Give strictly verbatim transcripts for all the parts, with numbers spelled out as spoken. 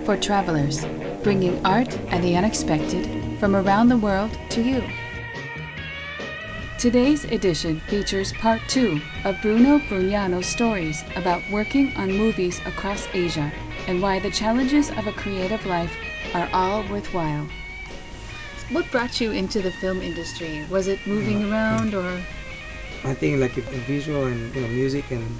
for travelers, bringing art and the unexpected from around the world to you. Today's edition features part two of Bruno Brugnano's stories about working on movies across Asia and why the challenges of a creative life are all worthwhile. What brought you into the film industry? Was it moving Uh, around or? I think like in visual and you know music and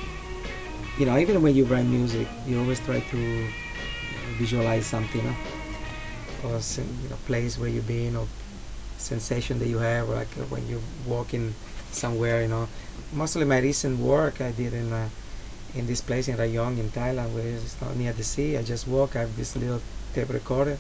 you know even when you write music, you always try to visualize something, you know, or sen- you know place where you've been or sensation that you have, or like uh, when you walk in somewhere, you know. Mostly my recent work I did in uh, in this place in Rayong in Thailand, where it's not near the sea. I just walk. I have this little tape recorder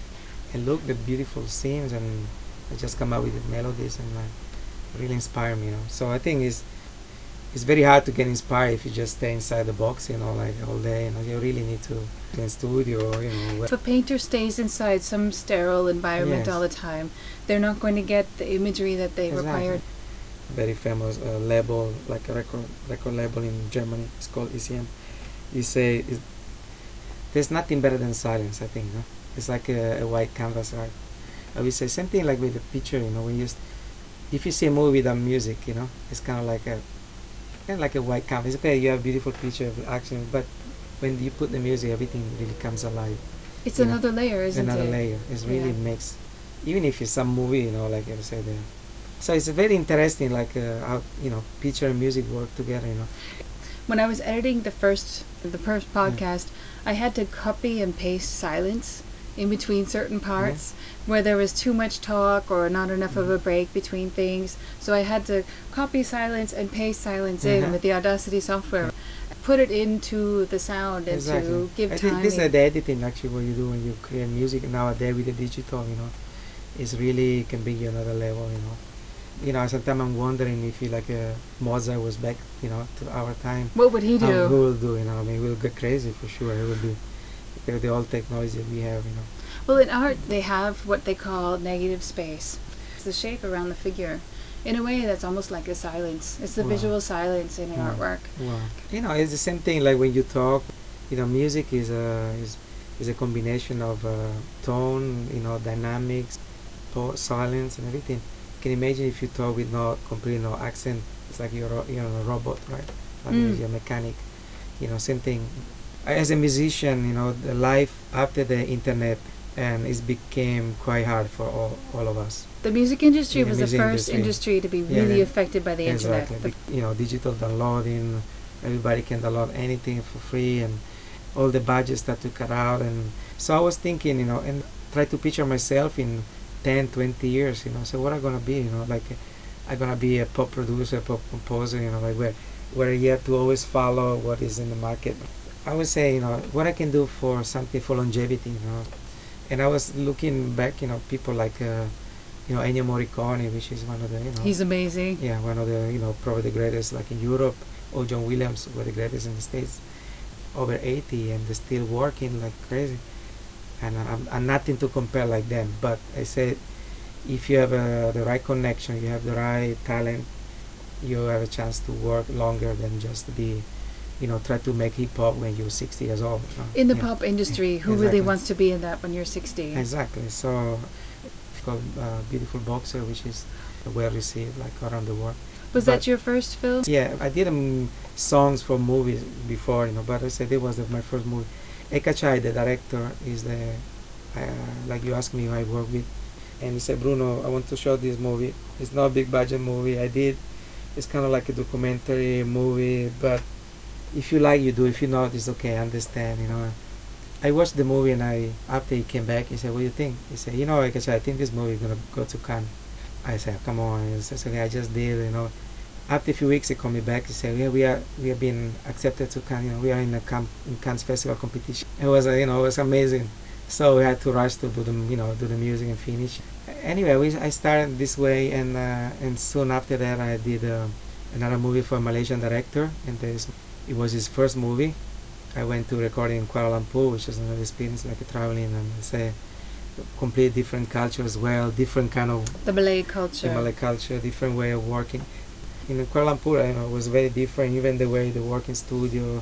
and look the beautiful scenes, and I just come up with the melodies and uh, really inspire me, you know. So I think it's it's very hard to get inspired if you just stay inside the box, you know, like all day. You know, you really need to be in studio, you know. If a painter stays inside some sterile environment Yes. all the time, they're not going to get the imagery that they Exactly. require. Very famous uh, label, like a record record label in Germany. It's called E C M. You say is there's nothing better than silence. I think, no? It's like a, a white canvas, right? I would say same thing like with the picture. You know, when you if you see a movie without music, you know, it's kind of like a kind of like a white canvas. Okay, you have a beautiful picture of action, but when you put the music, everything really comes alive. It's You know, another layer, isn't another it? layer. It really Yeah. makes, even if it's some movie, you know, like I said. Uh, so it's very interesting, like uh, how you know picture and music work together. You know. When I was editing the first the first Yeah. podcast, I had to copy and paste silence in between certain parts Yeah. where there was too much talk or not enough of a Mhm. break between things. So I had to copy silence and paste silence in Uh-huh. with the Audacity software, put it into the sound and Exactly. to give I think this is timing. the editing actually what you do when you create music nowadays with the digital. You know, it's really can bring you another level. You know. You know, sometimes I'm wondering if you like uh, Mozart was back, you know, to our time, What would he how he do? will do, you know. I mean, we'll get crazy for sure. It will be with the old technology that we have, you know. Well, in art, they have what they call negative space. It's the shape around the figure. In a way, that's almost like a silence. It's the Wow. visual silence in an Wow. artwork. Wow. You know, it's the same thing like when you talk. You know, music is a is, is a combination of uh, tone, you know, dynamics, po- silence, and everything. You can imagine if you talk with no complete no accent. It's like you're a, you're a robot, right? Like Mm. you're a mechanic. You know, same thing. As a musician, you know, the life after the internet and it became quite hard for all, all of us. The music industry In the was the music first industry. industry to be Yeah, really affected by the internet. exactly. The Be- You know, digital downloading, everybody can download anything for free, and all the budgets start to cut out. And so I was thinking, you know, and try to picture myself in ten, twenty years, you know. So what am I gonna be, you know, like I'm gonna be a pop producer, pop composer, you know, like where where you have to always follow what is in the market. I would say, you know, what I can do for something for longevity, you know. And I was looking back, you know, people like, uh, you know, Ennio Morricone, which is one of the, you know, He's amazing. yeah, one of the, you know, probably the greatest, like in Europe, or John Williams were the greatest in the States, over eighty, and they're still working like crazy. And I'm, I'm nothing to compare like them, but I say, if you have uh, the right connection, you have the right talent, you have a chance to work longer than just to be, you know, try to make hip hop when you're sixty years old. You know? In the Yeah. pop industry, who Exactly. really wants to be in that when you're sixty? Exactly. So, called uh, Beautiful Boxer, which is well received like around the world. Was But that your first film? yeah, I did um, songs for movies before, you know, but I said it was the, my first movie. Eka Chai, the director, is the uh, like you asked me who I work with, and he said, Bruno, I want to show this movie. It's not a big budget movie. I did. It's kind of like a documentary movie, but if you like, you do. If you not, it's okay. I understand, you know. I watched the movie, and I after he came back, he said, "What do you think?" He said, "You know, Eka Chai, I think this movie is gonna go to Cannes." I said, "Come on." He said, "Okay, I just did, you know." After a few weeks, he called me back. He said, "Yeah, we are we have been accepted to Cannes. You know, we are in the Cannes, in Cannes Festival competition." It was, uh, you know, it was amazing. So we had to rush to do the, you know, do the music and finish. Anyway, we, I started this way, and uh, and soon after that, I did uh, another movie for a Malaysian director, and this it was his first movie. I went to record in Kuala Lumpur, which is another experience, like a traveling, and it's a complete different culture as well, different kind of The Malay the culture. Malay culture, different way of working. In Kuala Lumpur, you know, it was very different. Even the way they work in studio,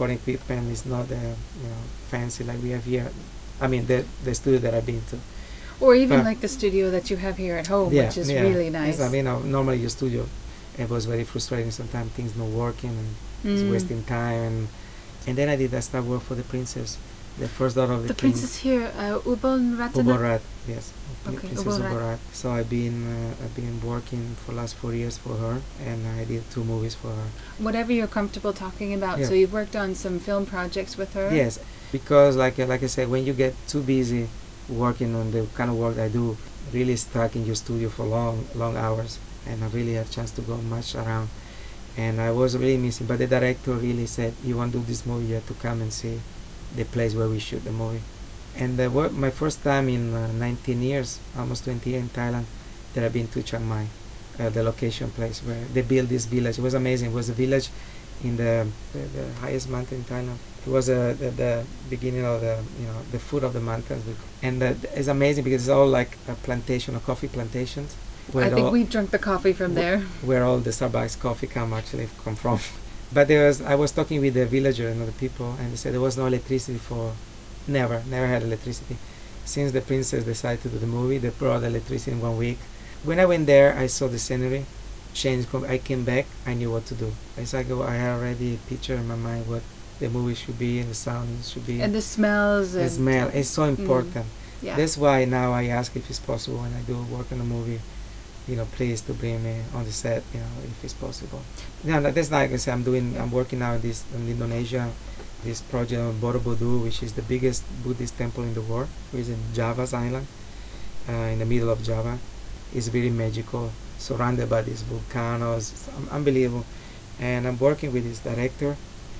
recording equipment is not uh, you know fancy like we have here. I mean the the studio that I've been to. Or even But like the studio that you have here at home, yeah, which is yeah. really Yes, nice. I mean, uh, normally your studio, it was very frustrating. Sometimes things not working and it's Mm. wasting time. And and then I did I start work for the princess, the first daughter of the, The king. princess here, uh, Ubon Ratana? Uborat, yes, Okay, Princess Uborat. Uborat. So I've been uh, I've been working for last four years for her, and I did two movies for her. Whatever you're comfortable talking about. Yeah. So you've worked on some film projects with her? Yes, because like uh, like I said, when you get too busy working on the kind of work I do, really stuck in your studio for long long hours, and I really have chance to go much around. And I was really missing. But the director really said, "You want to do this movie? You have to come and see the place where we shoot the movie." And uh, what, my first time in uh, nineteen years, almost twenty years in Thailand, that I've been to Chiang Mai, uh, the location place where they built this village. It was amazing. It was a village in the the, the highest mountain in Thailand. It was uh, the, the beginning of the you know the foot of the mountains, and uh, it's amazing because it's all like a plantation, of coffee plantations. I think all, we've drunk the coffee from there. Where all the Starbucks coffee come actually come from. But there was I was talking with the villager and other people, and they said there was no electricity for never never had electricity. Since the princess decided to do the movie, they brought electricity in one week. When I went there, I saw the scenery change. I came back, I knew what to do. As I go, I had already a picture in my mind what the movie should be and the sound should be. And the smells. The and smell is so important. Mm, yeah. That's why now I ask if it's possible when I do work on a movie, you know, please to bring me on the set, you know, if it's possible. Yeah, no, that's like I said, I'm doing, I'm working now in this in Indonesia, this project on Borobudur, which is the biggest Buddhist temple in the world, which is in Java's island, uh, in the middle of Java. It's very magical, surrounded by these volcanoes. It's unbelievable. And I'm working with this director,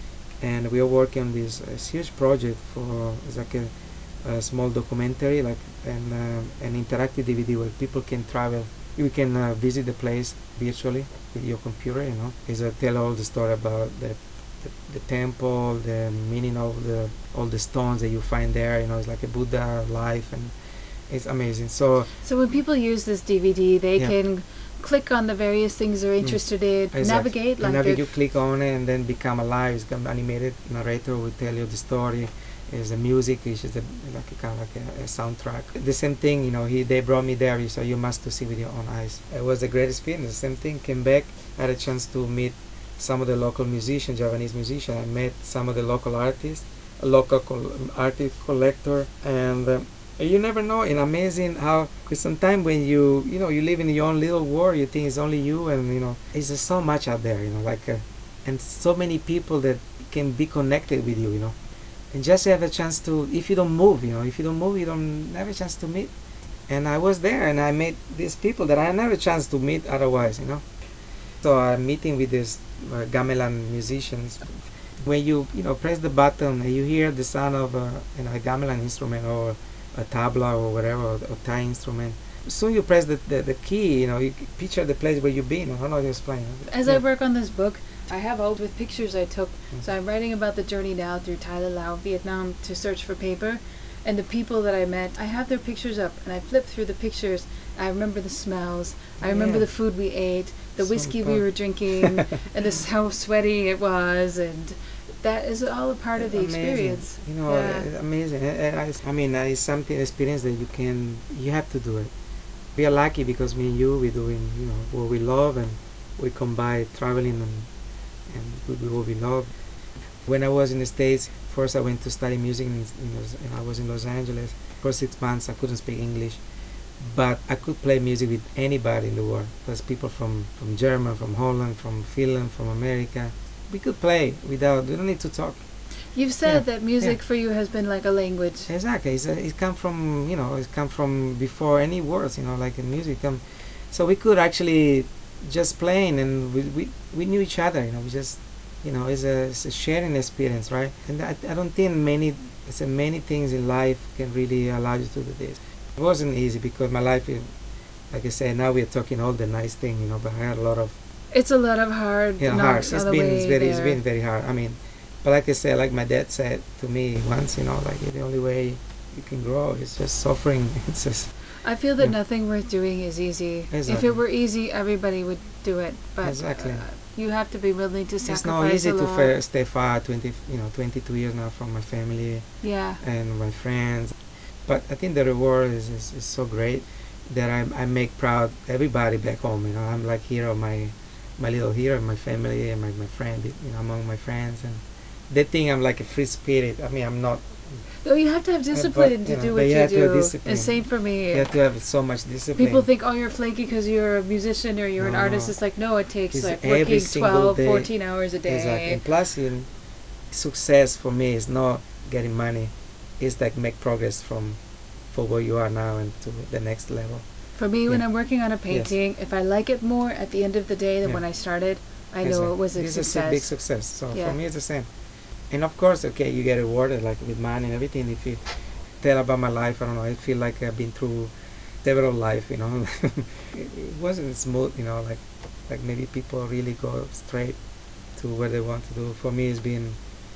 and we are working on this, this huge project for it's like a, a small documentary, like an uh, an interactive D V D where people can travel. You can uh, visit the place virtually with your computer. You know, is uh, tell all the story about the, the the temple, the meaning of the all the stones that you find there. You know, it's like a Buddha life, and it's amazing. So So when people use this D V D, they yeah. can click on the various things they're interested in, Exactly. navigate And like now a- you click on it and then become alive. It's become animated. Narrator will tell you the story. Is the music, which is a, like a kind of like a, a soundtrack. The same thing, you know. He they brought me there, so you must to see with your own eyes. It was a great experience. The same thing. Came back, had a chance to meet some of the local musicians, Javanese musicians. I met some of the local artists, a local col- artist collector, and. Um, you never know. And amazing how because sometimes when you you know you live in your own little world, you think it's only you, and you know it's just so much out there, you know, like uh, and so many people that can be connected with you, you know, and just have a chance to if you don't move, you know, if you don't move, you don't have a chance to meet. And I was there, and I met these people that I never chance to meet otherwise, you know. So I'm meeting with these uh, gamelan musicians. When you you know press the button and you hear the sound of a you know a gamelan instrument or a tabla or whatever or, or Thai instrument, soon you press the, the, the key. You know you picture the place where you've been. I don't know how to explain. As Yeah. I work on this book, I have all with pictures I took. Mm-hmm. So I'm writing about the journey now through Thailand, Laos, Vietnam to search for paper. And the people that I met, I have their pictures up, and I flip through the pictures. I remember the smells. I remember Yeah. the food we ate, the So whiskey we were important. drinking, and this how sweaty it was, and that is all a part of the Amazing. experience. You know, Yeah. uh, amazing. And I, I mean, uh, it's something experience that you can, you have to do it. We are lucky because me and you, we're doing, you know, what we love, and we combine traveling and and we do what we love. When I was in the States, first I went to study music, in, in Los, and I was in Los Angeles. For six months, I couldn't speak English, but I could play music with anybody in the world. There's people from, from Germany, from Holland, from Finland, from America. We could play without, we don't need to talk. You've said yeah. that music yeah. for you has been like a language. Exactly. It's a, it come from, you know, it come from before any words, you know, like in music. Come, so we could actually just playing and we, we, we knew each other, you know, we just, you know, it's a, it's a sharing experience, right? And I, I don't think many, it's a many things in life can really allow you to do this. It wasn't easy because my life, is, like I said, now we're talking all the nice thing, you know, but I had a lot of. It's a lot of hard. You know, hard. It's been, it's very, there. it's been very hard. I mean, but like I said, like my dad said to me once, you know, like the only way you can grow is just suffering. It's just. I feel that yeah. nothing worth doing is easy. Exactly. If it were easy, everybody would do it. But exactly. Uh, You have to be willing to It's sacrifice not easy a to lot. fa- stay far, twenty, you know, twenty-two years now from my family Yeah. and my friends. But I think the reward is, is, is so great that I, I make proud everybody back home. You know, I'm like hero, my my little hero, my family and my, my friend, you know, among my friends, and they think I'm like a free spirit. I mean, I'm not. Oh, you have to have Uh, discipline but to you know, do but what you you have to have do. discipline. And same for me. You have to have so much discipline. People think, oh, you're flaky because you're a musician or you're an No, artist. no. It's like, no, it takes It's like every working single twelve, day. fourteen hours a day. Exactly. And plus, in success for me is not getting money. It's like make progress from for where you are now and to the next level. For me, when Yeah. I'm working on a painting, if I like it more at the end of the day than Yeah. when I started, I know Exactly. it was a This success. is a big success. So Yeah. for me, it's the same. And of course, okay, you get rewarded like with money and everything. If you tell about my life, I don't know, I feel like I've been through several life, you know. It wasn't smooth, you know, like like maybe people really go straight to where they want to do. For me, it's been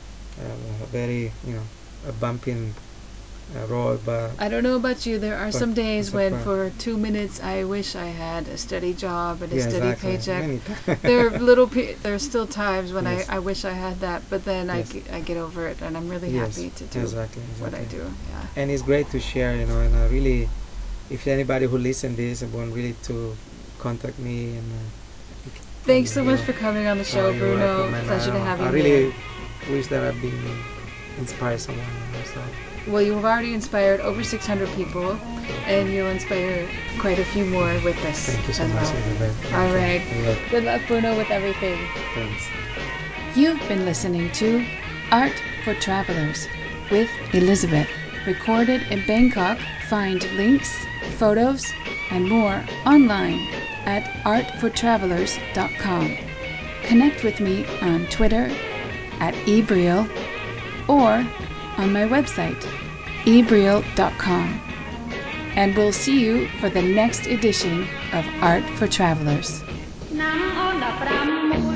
uh, a very, you know, a bumping uh, road, but I don't know about you. There are but some days it's a when, fun. for two minutes, I wish I had a steady job and a Yeah, steady exactly. paycheck. Many times. There are little. Pe- there are still times when Yes. I, I wish I had that, but then I, Yes. ge- I get over it, and I'm really Yes, happy to do exactly, what I exactly. do. Yeah. And it's great to share, you know, and I really, if anybody who listen this want really to contact me and uh, Thanks so you much know, for coming on the oh, show, you're Bruno. welcome, and Pleasure to uh, have I you really here. wish that I've been inspired someone, you know, so Well, you've already inspired over six hundred people, and you'll inspire quite a few more with this. thank you so as much, well. Elizabeth. All right. Thank you. Good luck, Bruno, with everything. Thanks. You've been listening to Art for Travelers with Elizabeth, recorded in Bangkok. Find links, photos, and more online at art for travelers dot com. Connect with me on Twitter at ebriel or on my website, ebriel dot com. And we'll see you for the next edition of Art for Travelers.